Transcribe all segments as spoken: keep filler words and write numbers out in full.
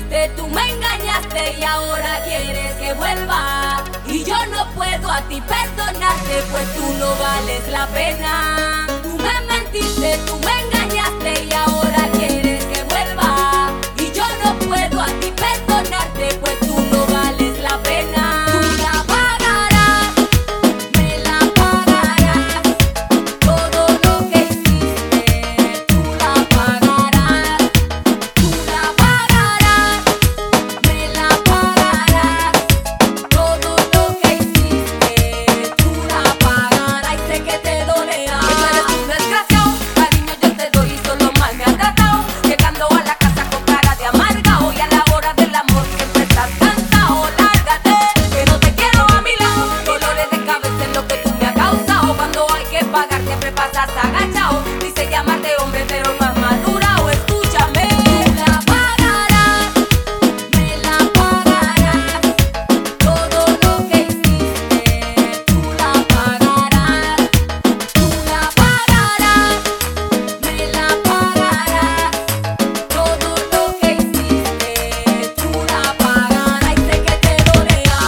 mentiste, tú me engañaste y ahora quieres que vuelva. Y yo no puedo a ti perdonarte, pues tú no vales la pena. Tú me mentiste, tú me engañaste y ahora quieres que vuelva. Y yo no puedo a ti perdonarte, pues tú no vales la pena. Tú la pagarás, me la pagarás, todo lo que hiciste, tú la pagarás. Tú la pagarás, me la pagarás, todo lo que hiciste, tú la pagarás. Y sé que te dolerá, que tú eres un desgraciado, cariño yo te doy y solo mal me has tratado. Llegando a la casa con cara de amargao y a la hora del amor siempre estás cansado. Lárgate, que no te quiero a mi lado. Dolores de cabeza es lo que tú me has causado. Cuando hay que pagar siempre pasas agachado. Dice llamarte hombre pero no has madurado. Escúchame. Tú la pagarás, me la pagarás, todo lo que hiciste, tú la pagarás. Tú la pagarás, me la pagarás, todo lo que hiciste, tú la pagarás. Y sé que te dolerá.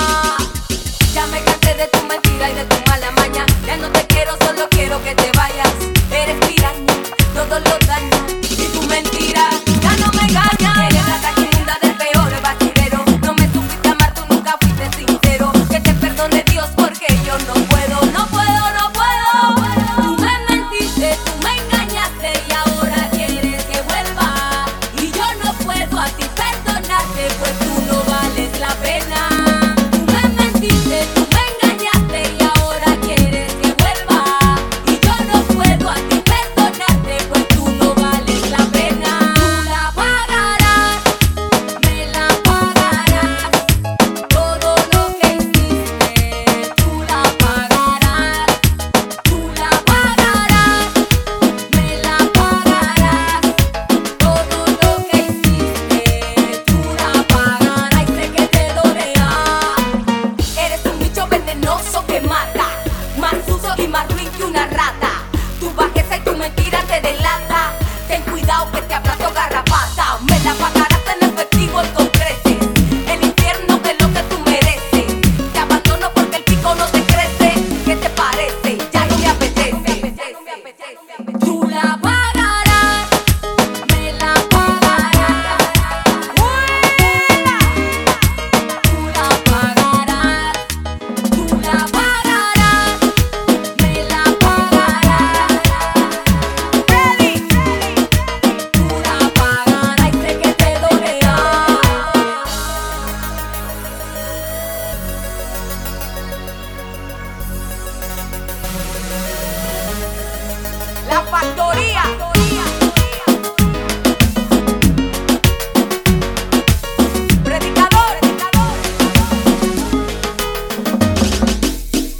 Ya me cansé de tu mentira y de tu mala maña. Ya no te quiero, solo quiero que te vayas. Eres piraña, todo lo daña. Y tu mentira ya no me engaña. Eres la taquinunda del peor basurero. No me supiste amar, tú nunca fuiste sincero. Que te perdone Dios porque yo no puedo, no puedo, no puedo. Tú me mentiste, tú me engañaste y ahora quieres que vuelva. Y yo no puedo a ti perdonarte, pues tú no vales la pena. Tú me mentiste, tú me engañaste y ahora quieres que vuelva. Y yo no puedo a ti perdonarte, pues tú no vales la pena. Tú la pagarás, me la pagarás, todo lo que hiciste, tú la pagarás. Tú la pagarás, me la pagarás, todo lo que hiciste, tú la pagarás. Y sé que te dolerá. Eres un bicho venenoso que mata, más sucio y más ruin que una rata. Tu bajeza y tu mentira te delata. Ten cuidado que te aplasto garrapata. Me la pagarás en efectivo y con creces. El infierno que es lo que tú mereces. Te abandono porque el pico no te crece. ¿Qué te parece? Ya no me apetece. Tú la pagarás, me la pagarás. ¡Buena! Tú la pagarás, tú la pagarás, me la pagarás. Ready, tú la pagarás y sé que te dolerá. La factoría.